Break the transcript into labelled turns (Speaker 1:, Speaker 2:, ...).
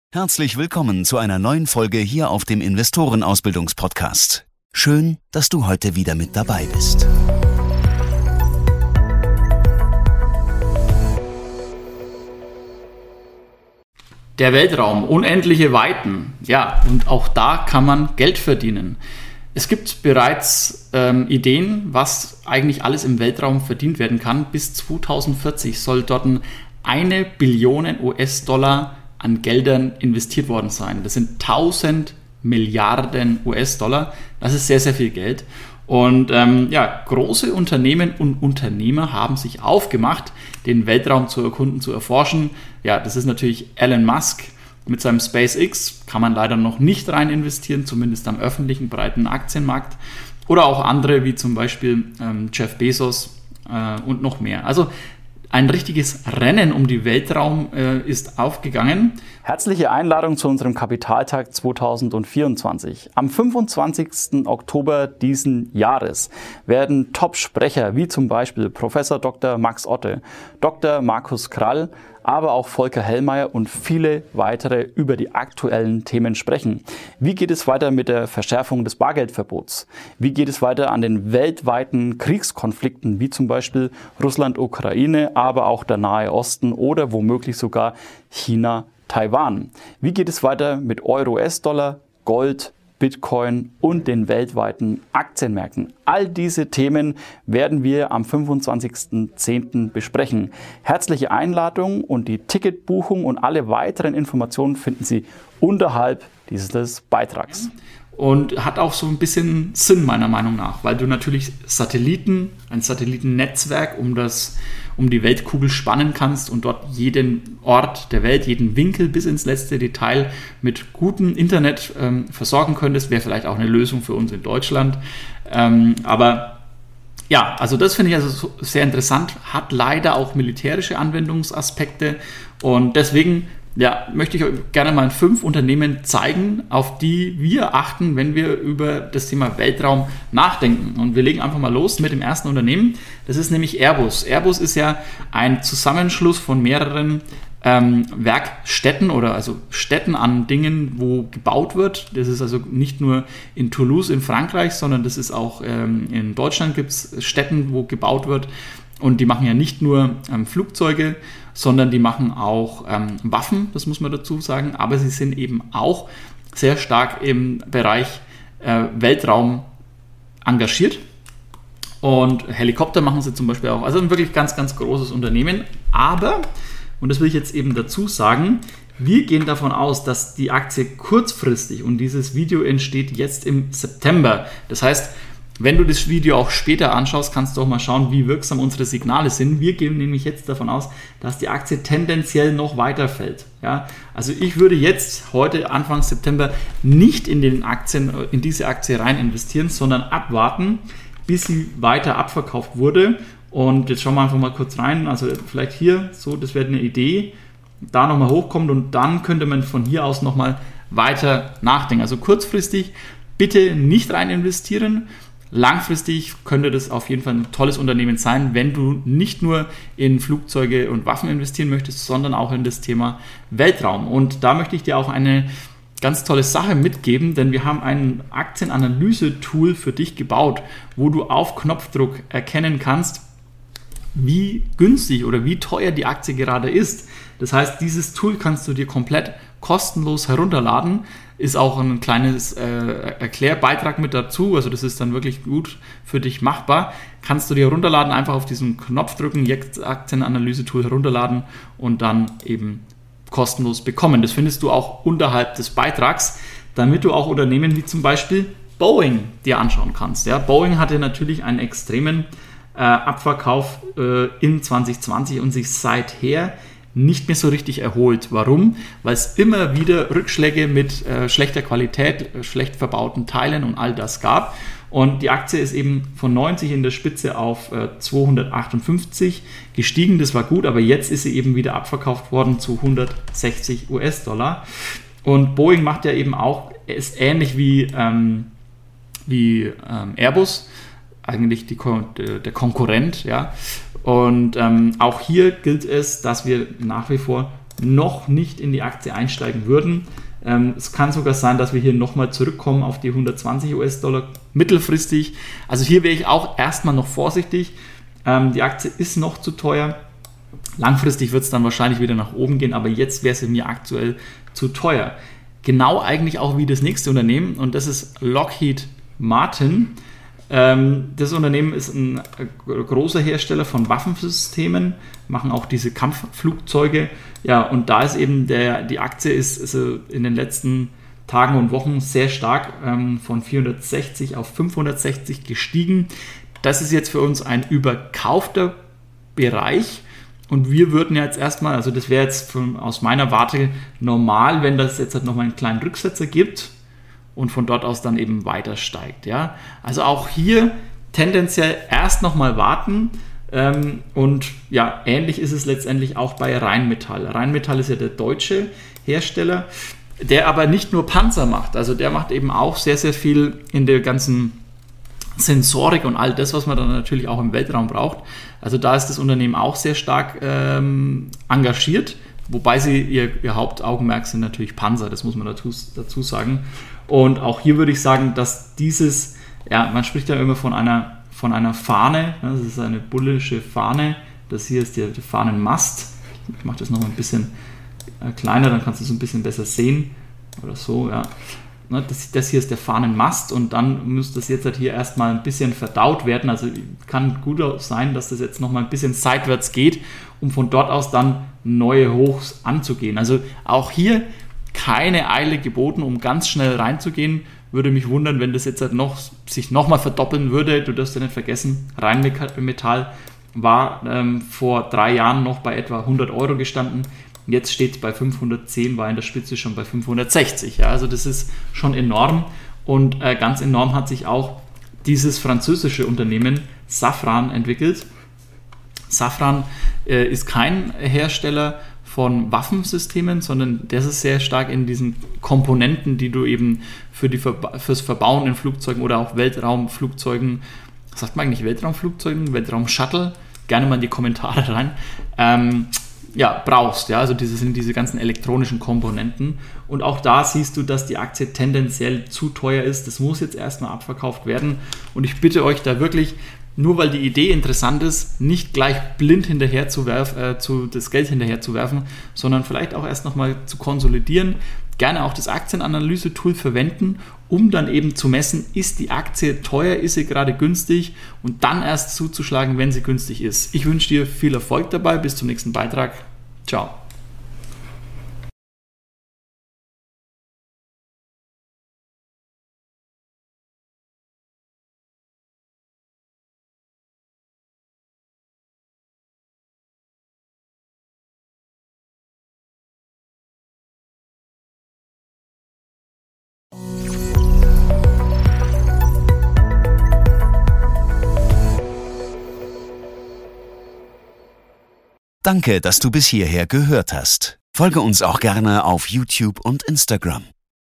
Speaker 1: Herzlich willkommen zu einer neuen Folge hier auf dem Investorenausbildungspodcast. Schön, dass du heute wieder mit dabei bist.
Speaker 2: Der Weltraum, unendliche Weiten. Ja, und auch da kann man Geld verdienen. Es gibt bereits Ideen, was eigentlich alles im Weltraum verdient werden kann. Bis 2040 soll dort 1 Billion US-Dollar an Geldern investiert worden sein. Das sind 1000 Milliarden US-Dollar. Das ist sehr, sehr viel Geld. Und große Unternehmen und Unternehmer haben sich aufgemacht, den Weltraum zu erkunden, zu erforschen. Ja, das ist natürlich Elon Musk. Mit seinem SpaceX kann man leider noch nicht rein investieren, zumindest am öffentlichen, breiten Aktienmarkt. Oder auch andere, wie zum Beispiel Jeff Bezos und noch mehr. Also ein richtiges Rennen um die Weltraum ist aufgegangen.
Speaker 3: Herzliche Einladung zu unserem Kapitaltag 2024. Am 25. Oktober diesen Jahres werden Top-Sprecher wie zum Beispiel Professor Dr. Max Otte, Dr. Markus Krall, aber auch Volker Hellmeier und viele weitere über die aktuellen Themen sprechen. Wie geht es weiter mit der Verschärfung des Bargeldverbots? Wie geht es weiter an den weltweiten Kriegskonflikten, wie zum Beispiel Russland-Ukraine, aber auch der Nahe Osten oder womöglich sogar China-Taiwan? Wie geht es weiter mit Euro, US-Dollar, Gold, Bitcoin und den weltweiten Aktienmärkten? All diese Themen werden wir am 25.10. besprechen. Herzliche Einladung und die Ticketbuchung und alle weiteren Informationen finden Sie unterhalb dieses Beitrags.
Speaker 2: Und hat auch so ein bisschen Sinn meiner Meinung nach, weil du natürlich ein Satellitennetzwerk um die Weltkugel spannen kannst und dort jeden Ort der Welt, jeden Winkel bis ins letzte Detail mit gutem Internet versorgen könntest. Wäre vielleicht auch eine Lösung für uns in Deutschland. Aber ja, also das finde ich also sehr interessant, hat leider auch militärische Anwendungsaspekte und deswegen möchte ich euch gerne mal 5 Unternehmen zeigen, auf die wir achten, wenn wir über das Thema Weltraum nachdenken. Und wir legen einfach mal los mit dem ersten Unternehmen. Das ist nämlich Airbus. Airbus ist ja ein Zusammenschluss von mehreren Werkstätten oder also Städten an Dingen, wo gebaut wird. Das ist also nicht nur in Toulouse in Frankreich, sondern das ist auch in Deutschland gibt es Städten, wo gebaut wird. Und die machen ja nicht nur Flugzeuge, sondern die machen auch Waffen, das muss man dazu sagen. Aber sie sind eben auch sehr stark im Bereich Weltraum engagiert. Und Helikopter machen sie zum Beispiel auch. Also ein wirklich ganz, ganz großes Unternehmen. Aber, und das will ich jetzt eben dazu sagen, wir gehen davon aus, dass die Aktie kurzfristig, und dieses Video entsteht jetzt im September. Das heißt, wenn du das Video auch später anschaust, kannst du auch mal schauen, wie wirksam unsere Signale sind. Wir gehen nämlich jetzt davon aus, dass die Aktie tendenziell noch weiter fällt. Ja? Also ich würde jetzt heute Anfang September nicht in diese Aktie rein investieren, sondern abwarten, bis sie weiter abverkauft wurde. Und jetzt schauen wir einfach mal kurz rein. Also vielleicht hier, so, das wäre eine Idee, da nochmal hochkommt und dann könnte man von hier aus nochmal weiter nachdenken. Also kurzfristig bitte nicht rein investieren. Langfristig könnte das auf jeden Fall ein tolles Unternehmen sein, wenn du nicht nur in Flugzeuge und Waffen investieren möchtest, sondern auch in das Thema Weltraum. Und da möchte ich dir auch eine ganz tolle Sache mitgeben, denn wir haben ein Aktienanalyse-Tool für dich gebaut, wo du auf Knopfdruck erkennen kannst, wie günstig oder wie teuer die Aktie gerade ist. Das heißt, dieses Tool kannst du dir komplett kostenlos herunterladen. Ist auch ein kleines Erklärbeitrag mit dazu, also das ist dann wirklich gut für dich machbar. Kannst du dir herunterladen, einfach auf diesen Knopf drücken, jetzt Aktienanalyse-Tool herunterladen und dann eben kostenlos bekommen. Das findest du auch unterhalb des Beitrags, damit du auch Unternehmen wie zum Beispiel Boeing dir anschauen kannst. Ja, Boeing hatte natürlich einen extremen Abverkauf in 2020 und sich seither nicht mehr so richtig erholt. Warum? Weil es immer wieder Rückschläge mit schlechter Qualität, schlecht verbauten Teilen und all das gab. Und die Aktie ist eben von 90 in der Spitze auf 258 gestiegen. Das war gut, aber jetzt ist sie eben wieder abverkauft worden zu 160 US-Dollar. Und Boeing macht ja eben auch, ist ähnlich wie Airbus, eigentlich der Konkurrent, ja. Und auch hier gilt es, dass wir nach wie vor noch nicht in die Aktie einsteigen würden. Es kann sogar sein, dass wir hier nochmal zurückkommen auf die 120 US-Dollar mittelfristig. Also hier wäre ich auch erstmal noch vorsichtig. Die Aktie ist noch zu teuer. Langfristig wird es dann wahrscheinlich wieder nach oben gehen, aber jetzt wäre sie mir aktuell zu teuer. Genau eigentlich auch wie das nächste Unternehmen, und das ist Lockheed Martin. Das Unternehmen ist ein großer Hersteller von Waffensystemen, machen auch diese Kampfflugzeuge. Ja, und da ist eben die Aktie ist in den letzten Tagen und Wochen sehr stark von 460 auf 560 gestiegen. Das ist jetzt für uns ein überkaufter Bereich. Und wir würden jetzt erstmal, also das wäre jetzt aus meiner Warte normal, wenn das jetzt halt nochmal einen kleinen Rücksetzer gibt und von dort aus dann eben weiter steigt. Ja? Also auch hier tendenziell erst nochmal warten. Und ja, ähnlich ist es letztendlich auch bei Rheinmetall. Rheinmetall ist ja der deutsche Hersteller, der aber nicht nur Panzer macht. Also der macht eben auch sehr, sehr viel in der ganzen Sensorik und all das, was man dann natürlich auch im Weltraum braucht. Also da ist das Unternehmen auch sehr stark engagiert, wobei sie ihr Hauptaugenmerk sind natürlich Panzer, das muss man dazu sagen. Und auch hier würde ich sagen, dass dieses, ja, man spricht ja immer von einer Fahne, das ist eine bullische Fahne, das hier ist der Fahnenmast. Ich mache das noch ein bisschen kleiner, dann kannst du es ein bisschen besser sehen oder so, ja. Das hier ist der Fahnenmast und dann muss das jetzt halt hier erstmal ein bisschen verdaut werden. Also kann gut sein, dass das jetzt nochmal ein bisschen seitwärts geht, um von dort aus dann neue Hochs anzugehen. Also auch hier keine Eile geboten, um ganz schnell reinzugehen. Würde mich wundern, wenn das jetzt halt sich nochmal verdoppeln würde. Du darfst ja nicht vergessen, Rheinmetall war vor 3 Jahren noch bei etwa 100 Euro gestanden. Jetzt steht es bei 510, war in der Spitze schon bei 560. Ja, also das ist schon enorm. Und ganz enorm hat sich auch dieses französische Unternehmen Safran entwickelt. Safran ist kein Hersteller von Waffensystemen, sondern das ist sehr stark in diesen Komponenten, die du eben fürs Verbauen in Flugzeugen oder auch Weltraumflugzeugen, sagt man eigentlich Weltraumflugzeugen, Weltraumshuttle, gerne mal in die Kommentare rein, brauchst. Ja? Also sind diese ganzen elektronischen Komponenten. Und auch da siehst du, dass die Aktie tendenziell zu teuer ist. Das muss jetzt erstmal abverkauft werden. Und ich bitte euch da wirklich, nur weil die Idee interessant ist, nicht gleich blind das Geld hinterher zu werfen, sondern vielleicht auch erst nochmal zu konsolidieren. Gerne auch das Aktienanalyse-Tool verwenden, um dann eben zu messen, ist die Aktie teuer, ist sie gerade günstig und dann erst zuzuschlagen, wenn sie günstig ist. Ich wünsche dir viel Erfolg dabei. Bis zum nächsten Beitrag. Ciao.
Speaker 1: Danke, dass du bis hierher gehört hast. Folge uns auch gerne auf YouTube und Instagram.